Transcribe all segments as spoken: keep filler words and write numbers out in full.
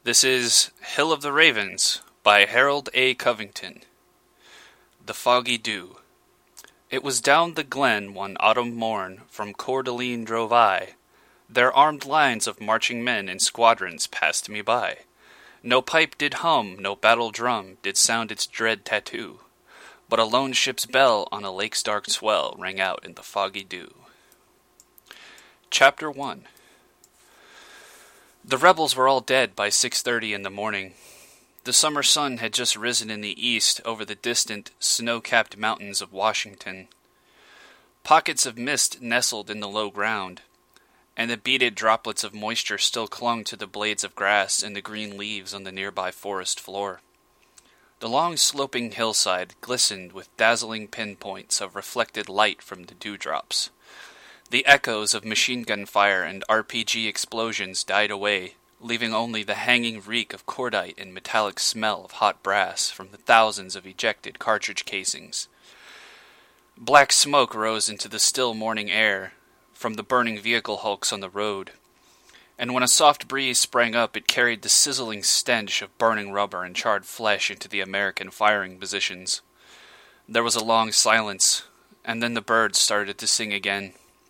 This is Hill of the Ravens by Harold A. Covington. The Foggy Dew. It was down the glen one autumn morn, from Coeur d'Alene drove I. Their armed lines of marching men in squadrons passed me by. No pipe did hum, no battle drum did sound its dread tattoo, but a lone ship's bell on a lake's dark swell rang out in the foggy dew. Chapter one. The rebels were all dead by six thirty in the morning. The summer sun had just risen in the east over the distant, snow-capped mountains of Washington. Pockets of mist nestled in the low ground, and the beaded droplets of moisture still clung to the blades of grass and the green leaves on the nearby forest floor. The long sloping hillside glistened with dazzling pinpoints of reflected light from the dewdrops. The echoes of machine gun fire and R P G explosions died away, leaving only the hanging reek of cordite and metallic smell of hot brass from the thousands of ejected cartridge casings. Black smoke rose into the still morning air from the burning vehicle hulks on the road, and when a soft breeze sprang up, it carried the sizzling stench of burning rubber and charred flesh into the American firing positions. There was a long silence, and then the birds started to sing again.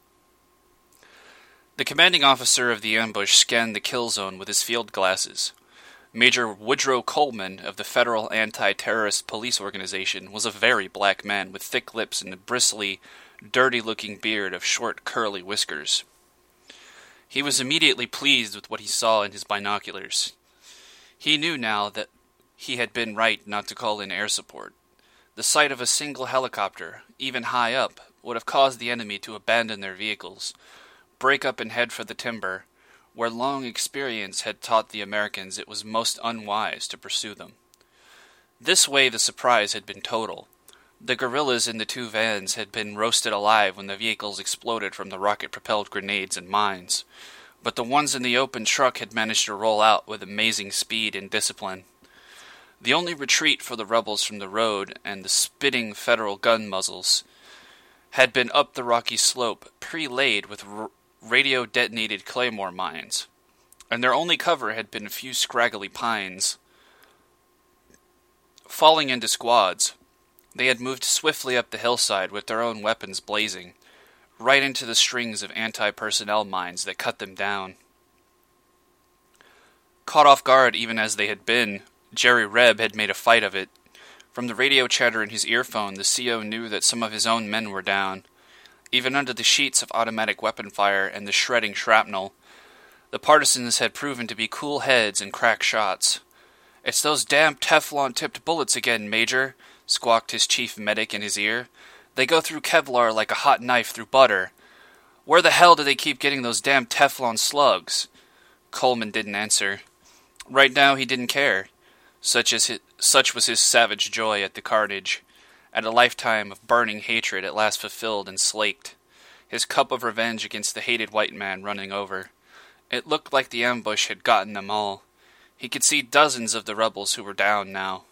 The commanding officer of the ambush scanned the kill zone with his field glasses. Major Woodrow Coleman of the Federal Anti-Terrorist Police Organization was a very black man with thick lips and a bristly, dirty-looking beard of short, curly whiskers. He was immediately pleased with what he saw in his binoculars. He knew now that he had been right not to call in air support. The sight of a single helicopter, even high up, would have caused the enemy to abandon their vehicles, break up and head for the timber, where long experience had taught the Americans it was most unwise to pursue them. This way the surprise had been total. The guerrillas in the two vans had been roasted alive when the vehicles exploded from the rocket-propelled grenades and mines, but the ones in the open truck had managed to roll out with amazing speed and discipline. The only retreat for the rebels from the road and the spitting federal gun muzzles had been up the rocky slope, pre-laid with r- radio-detonated claymore mines, and their only cover had been a few scraggly pines. Falling into squads, they had moved swiftly up the hillside with their own weapons blazing, right into the strings of anti-personnel mines that cut them down. Caught off guard even as they had been, Jerry Reb had made a fight of it. From the radio chatter in his earphone, the C O knew that some of his own men were down. Even under the sheets of automatic weapon fire and the shredding shrapnel, the partisans had proven to be cool heads and crack shots. "It's those damn Teflon-tipped bullets again, Major," squawked his chief medic in his ear. "They go through Kevlar like a hot knife through butter. Where the hell do they keep getting those damn Teflon slugs?" Coleman didn't answer. Right now he didn't care. Such, as his, such was his savage joy at the carnage, at a lifetime of burning hatred at last fulfilled and slaked, his cup of revenge against the hated white man running over. It looked like the ambush had gotten them all. He could see dozens of the rebels who were down now,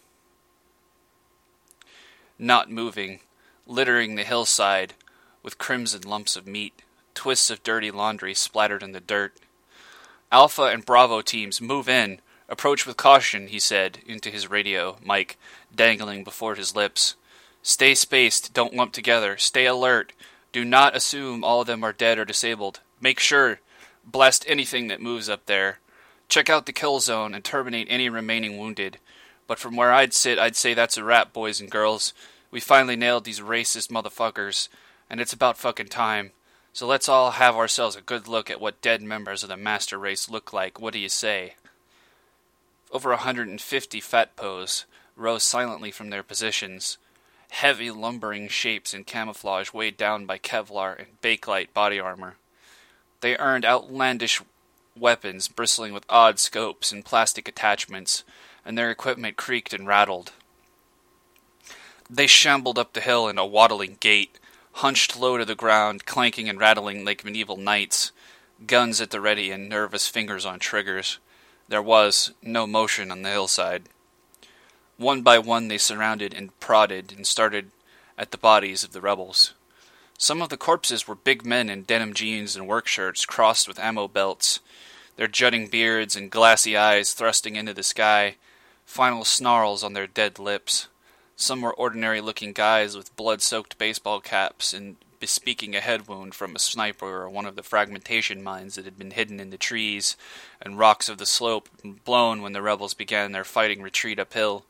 not moving, littering the hillside with crimson lumps of meat, twists of dirty laundry splattered in the dirt. "Alpha and Bravo teams, move in. Approach with caution," he said into his radio mic, dangling before his lips. "Stay spaced, don't lump together, stay alert, do not assume all of them are dead or disabled. Make sure, blast anything that moves up there. Check out the kill zone and terminate any remaining wounded. But from where I'd sit, I'd say that's a wrap, boys and girls. We finally nailed these racist motherfuckers, and it's about fucking time. So let's all have ourselves a good look at what dead members of the master race look like. What do you say?" Over a hundred and fifty fatpos rose silently from their positions, heavy lumbering shapes in camouflage weighed down by Kevlar and Bakelite body armor. They earned outlandish weapons bristling with odd scopes and plastic attachments, and their equipment creaked and rattled. They shambled up the hill in a waddling gait, hunched low to the ground, clanking and rattling like medieval knights, guns at the ready and nervous fingers on triggers. There was no motion on the hillside. One by one they surrounded and prodded and started at the bodies of the rebels. Some of the corpses were big men in denim jeans and work shirts crossed with ammo belts. their jutting beards and glassy eyes thrusting into the sky, final snarls on their dead lips. Some were ordinary-looking guys with blood-soaked baseball caps and bespeaking a head wound from a sniper or one of the fragmentation mines that had been hidden in the trees and rocks of the slope and blown when the rebels began their fighting retreat uphill.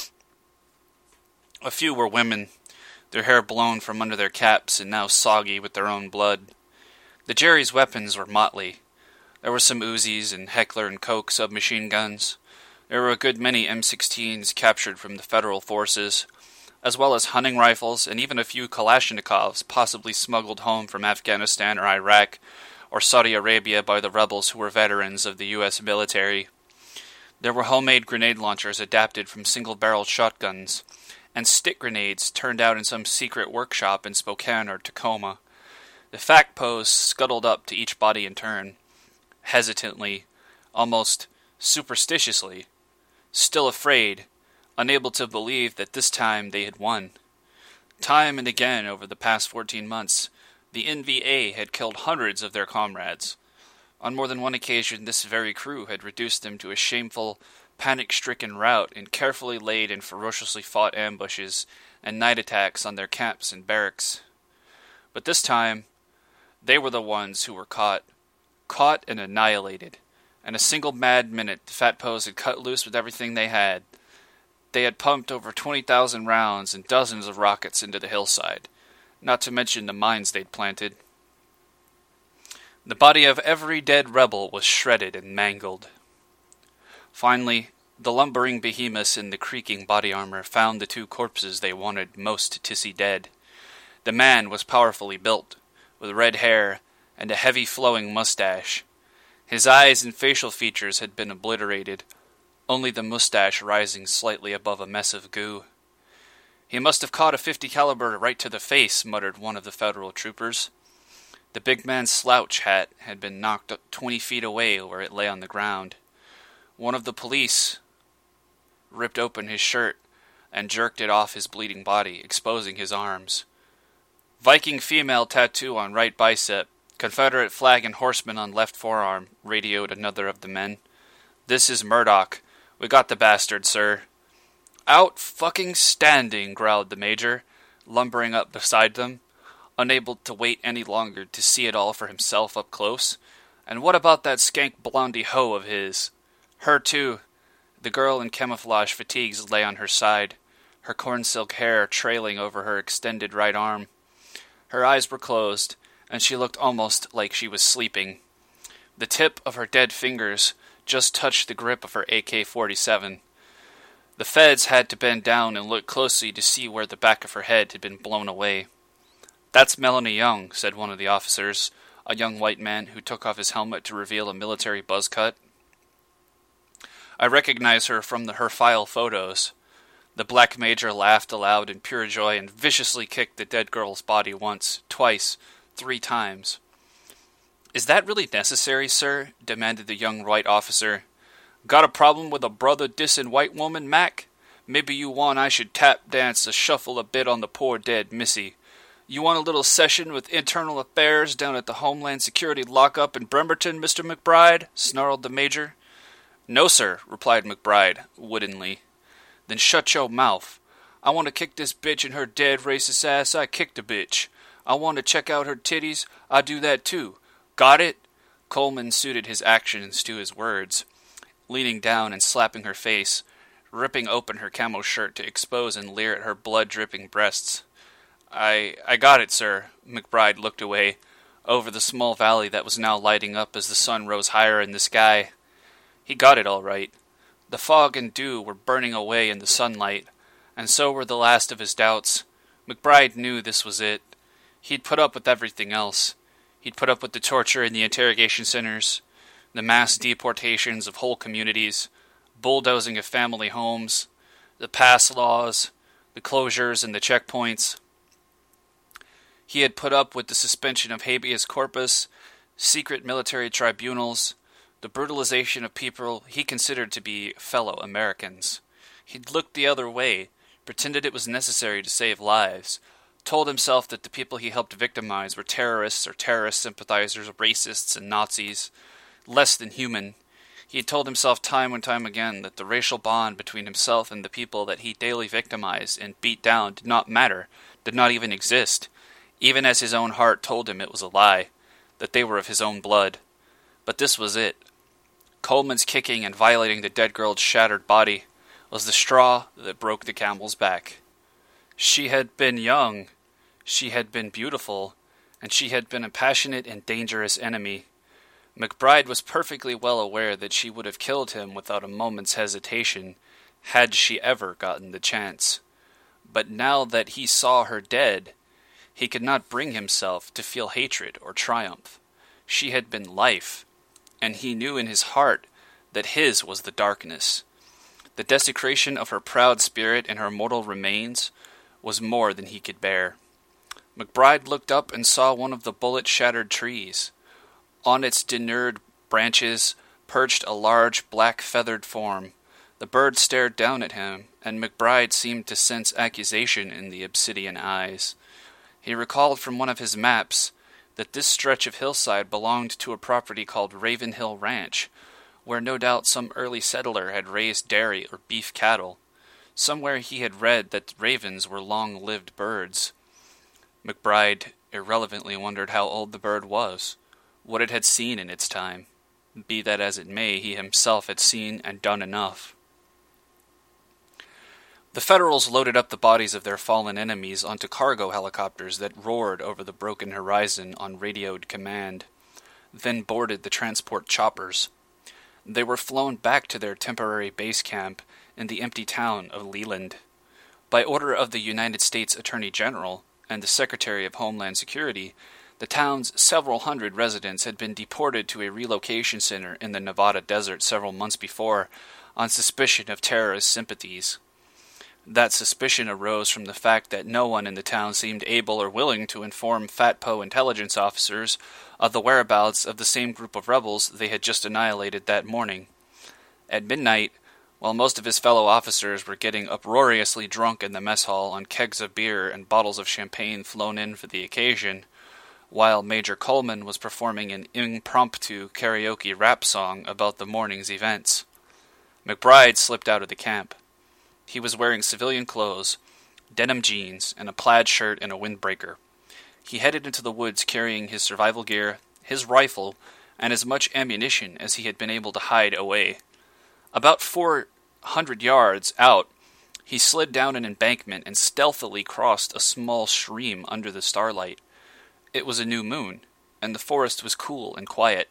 A few were women, their hair blown from under their caps and now soggy with their own blood. The Jerry's weapons were motley. There were some Uzis and Heckler and Koch submachine guns. There were a good many M sixteens captured from the federal forces, as well as hunting rifles and even a few Kalashnikovs possibly smuggled home from Afghanistan or Iraq or Saudi Arabia by the rebels who were veterans of the U S military. There were homemade grenade launchers adapted from single-barreled shotguns, and stick grenades turned out in some secret workshop in Spokane or Tacoma. The fact post scuttled up to each body in turn, hesitantly, almost superstitiously, still afraid, unable to believe that this time they had won. Time and again over the past fourteen months, the N V A had killed hundreds of their comrades. On more than one occasion, this very crew had reduced them to a shameful, panic-stricken rout in carefully laid and ferociously fought ambushes and night attacks on their camps and barracks. But this time, they were the ones who were caught, caught and annihilated. In a single mad minute, the Fat Poes had cut loose with everything they had. They had pumped over twenty thousand rounds and dozens of rockets into the hillside, not to mention the mines they'd planted. The body of every dead rebel was shredded and mangled. Finally, the lumbering behemoths in the creaking body armor found the two corpses they wanted most to see dead. The man was powerfully built, with red hair and a heavy flowing mustache. His eyes and facial features had been obliterated, only the mustache rising slightly above a mess of goo. "He must have caught a fifty caliber right to the face," muttered one of the federal troopers. The big man's slouch hat had been knocked up twenty feet away where it lay on the ground. One of the police ripped open his shirt and jerked it off his bleeding body, exposing his arms. "Viking female tattoo on right bicep. Confederate flag and horseman on left forearm," radioed another of the men. "This is Murdoch. We got the bastard, sir." "Out fucking standing," growled the major, lumbering up beside them, unable to wait any longer to see it all for himself up close. "And what about that skank blondie hoe of his?" "Her too." The girl in camouflage fatigues lay on her side, her corn-silk hair trailing over her extended right arm. Her eyes were closed, and she looked almost like she was sleeping. The tip of her dead fingers just touched the grip of her A K forty-seven. The feds had to bend down and look closely to see where the back of her head had been blown away. "That's Melanie Young," said one of the officers, a young white man who took off his helmet to reveal a military buzz cut. "I recognize her from the, her file photos." The black major laughed aloud in pure joy and viciously kicked the dead girl's body once, twice, three times. "Is that really necessary, sir?" demanded the young white officer. "Got a problem with a brother dissin' white woman, Mac? Maybe you want I should tap dance a shuffle a bit on the poor dead missy. You want a little session with internal affairs down at the Homeland Security lockup in Bremerton, Mister McBride?" snarled the major. "No, sir," replied McBride, woodenly. "Then shut your mouth. I want to kick this bitch in her dead racist ass. I kicked a bitch. I want to check out her titties. I do that too. Got it?" Coleman suited his actions to his words, leaning down and slapping her face, ripping open her camo shirt to expose and leer at her blood-dripping breasts. I I got it, sir." McBride looked away, over the small valley that was now lighting up as the sun rose higher in the sky. He got it all right. The fog and dew were burning away in the sunlight, and so were the last of his doubts. McBride knew this was it. He'd put up with everything else. He'd put up with the torture in the interrogation centers, the mass deportations of whole communities, bulldozing of family homes, the pass laws, the closures and the checkpoints. He had put up with the suspension of habeas corpus, secret military tribunals, the brutalization of people he considered to be fellow Americans. He'd looked the other way, pretended it was necessary to save lives, told himself that the people he helped victimize were terrorists or terrorist sympathizers, racists and Nazis, less than human. He had told himself time and time again that the racial bond between himself and the people that he daily victimized and beat down did not matter, did not even exist, even as his own heart told him it was a lie, that they were of his own blood. But this was it. Coleman's kicking and violating the dead girl's shattered body was the straw that broke the camel's back. She had been young, she had been beautiful, and she had been a passionate and dangerous enemy. McBride was perfectly well aware that she would have killed him without a moment's hesitation, had she ever gotten the chance. But now that he saw her dead, he could not bring himself to feel hatred or triumph. She had been life, and he knew in his heart that his was the darkness. The desecration of her proud spirit and her mortal remains was more than he could bear. McBride looked up and saw one of the bullet-shattered trees. On its denuded branches perched a large black-feathered form. The bird stared down at him, and McBride seemed to sense accusation in the obsidian eyes. He recalled from one of his maps that this stretch of hillside belonged to a property called Ravenhill Ranch, where no doubt some early settler had raised dairy or beef cattle. Somewhere he had read that ravens were long-lived birds. McBride irrelevantly wondered how old the bird was, what it had seen in its time. Be that as it may, he himself had seen and done enough. The Federals loaded up the bodies of their fallen enemies onto cargo helicopters that roared over the broken horizon on radioed command, then boarded the transport choppers. They were flown back to their temporary base camp in the empty town of Leland. By order of the United States Attorney General and the Secretary of Homeland Security, the town's several hundred residents had been deported to a relocation center in the Nevada desert several months before on suspicion of terrorist sympathies. That suspicion arose from the fact that no one in the town seemed able or willing to inform Fat Po intelligence officers of the whereabouts of the same group of rebels they had just annihilated that morning. At midnight, while most of his fellow officers were getting uproariously drunk in the mess hall on kegs of beer and bottles of champagne flown in for the occasion, while Major Coleman was performing an impromptu karaoke rap song about the morning's events, McBride slipped out of the camp. He was wearing civilian clothes, denim jeans, and a plaid shirt and a windbreaker. He headed into the woods carrying his survival gear, his rifle, and as much ammunition as he had been able to hide away. About four hundred yards out, he slid down an embankment and stealthily crossed a small stream under the starlight. It was a new moon, and the forest was cool and quiet.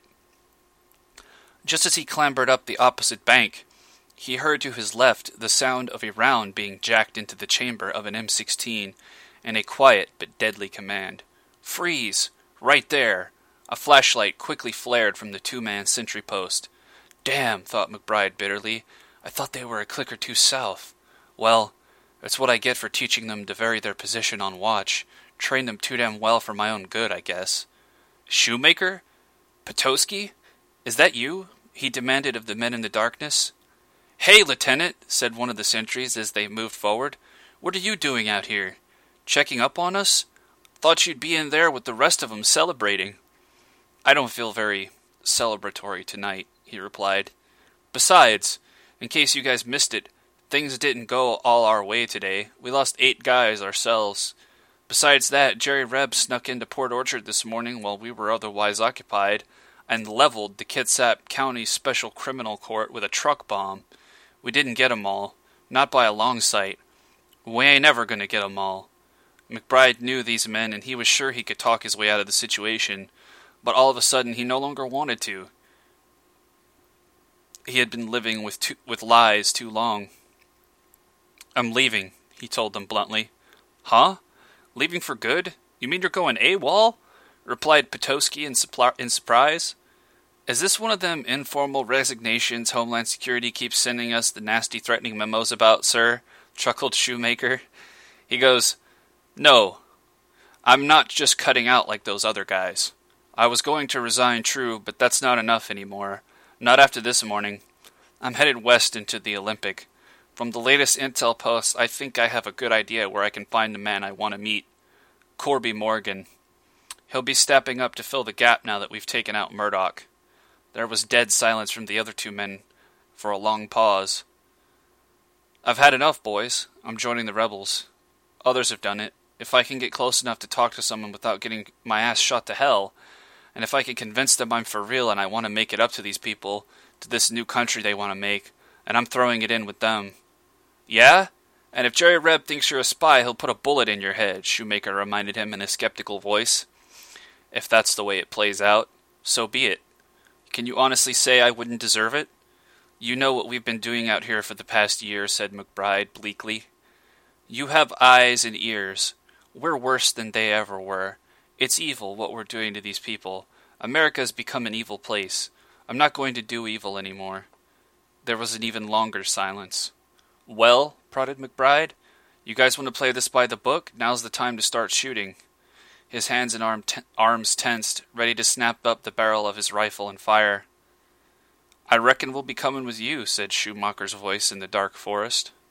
Just as he clambered up the opposite bank, he heard to his left the sound of a round being jacked into the chamber of an M sixteen, and a quiet but deadly command. "Freeze! Right there!" A flashlight quickly flared from the two-man sentry post. "Damn," thought McBride bitterly. "I thought they were a click or two south. Well, that's what I get for teaching them to vary their position on watch. Train them too damn well for my own good, I guess." "Shoemaker? Petoskey? Is that you?" he demanded of the men in the darkness. "Hey, Lieutenant," said one of the sentries as they moved forward. "What are you doing out here? Checking up on us? Thought you'd be in there with the rest of them celebrating." "I don't feel very celebratory tonight," he replied. "Besides, in case you guys missed it, things didn't go all our way today. We lost eight guys ourselves. Besides that, Jerry Reb snuck into Port Orchard this morning while we were otherwise occupied, and leveled the Kitsap County Special Criminal Court with a truck bomb. We didn't get 'em all, not by a long sight. We ain't ever gonna get 'em all." McBride knew these men, and he was sure he could talk his way out of the situation, but all of a sudden he no longer wanted to. He had been living with too, with lies too long. "I'm leaving," he told them bluntly. "Huh? Leaving for good? You mean you're going AWOL?" replied Petoskey in, suppl- in surprise. "Is this one of them informal resignations Homeland Security keeps sending us the nasty threatening memos about, sir?" chuckled Shoemaker. He goes, "No, I'm not just cutting out like those other guys. I was going to resign, true, but that's not enough anymore. Not after this morning. I'm headed west into the Olympic. From the latest intel posts, I think I have a good idea where I can find the man I want to meet. Corby Morgan. He'll be stepping up to fill the gap now that we've taken out Murdoch. There was dead silence from the other two men for a long pause. "I've had enough, boys. I'm joining the rebels. Others have done it. If I can get close enough to talk to someone without getting my ass shot to hell, and if I can convince them I'm for real and I want to make it up to these people, to this new country they want to make, and I'm throwing it in with them." "Yeah? And if Jerry Reb thinks you're a spy, he'll put a bullet in your head," Shoemaker reminded him in a skeptical voice. "If that's the way it plays out, so be it. Can you honestly say I wouldn't deserve it? You know what we've been doing out here for the past year," said McBride bleakly. "You have eyes and ears. We're worse than they ever were. It's evil what we're doing to these people. America's become an evil place. I'm not going to do evil anymore." There was an even longer silence. "Well," prodded McBride, "you guys want to play this by the book? Now's the time to start shooting." His hands and arm t- arms tensed, ready to snap up the barrel of his rifle and fire. "I reckon we'll be coming with you," said Schumacher's voice in the dark forest.